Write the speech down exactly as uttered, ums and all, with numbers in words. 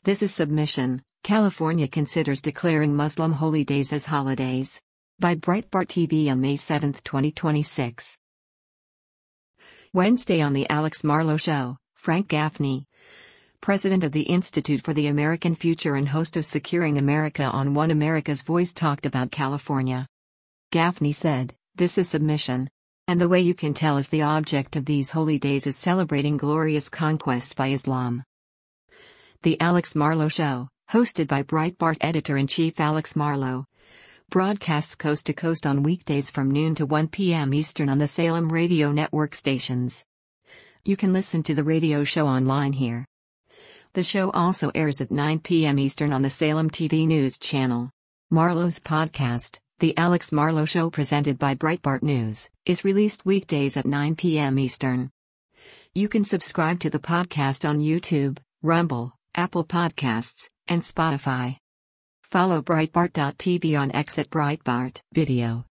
This is Submission. California considers declaring Muslim holy days as holidays. By Breitbart T V on May seventh, twenty twenty-six. Wednesday on The Alex Marlow Show, Frank Gaffney, president of the Institute for the American Future and host of Securing America on One America's Voice, talked about California. Gaffney said, "This is submission. And the way you can tell is the object of these holy days is celebrating glorious conquests by Islam." The Alex Marlow Show, hosted by Breitbart editor-in-chief Alex Marlow, broadcasts coast to coast on weekdays from noon to one p m Eastern on the Salem Radio Network stations. You can listen to the radio show online here. The show also airs at nine p m Eastern on the Salem T V News channel. Marlow's podcast, The Alex Marlow Show, presented by Breitbart News, is released weekdays at nine p m Eastern. You can subscribe to the podcast on YouTube, Rumble, Apple Podcasts, and Spotify. Follow Breitbart dot T V on X at Breitbart Video.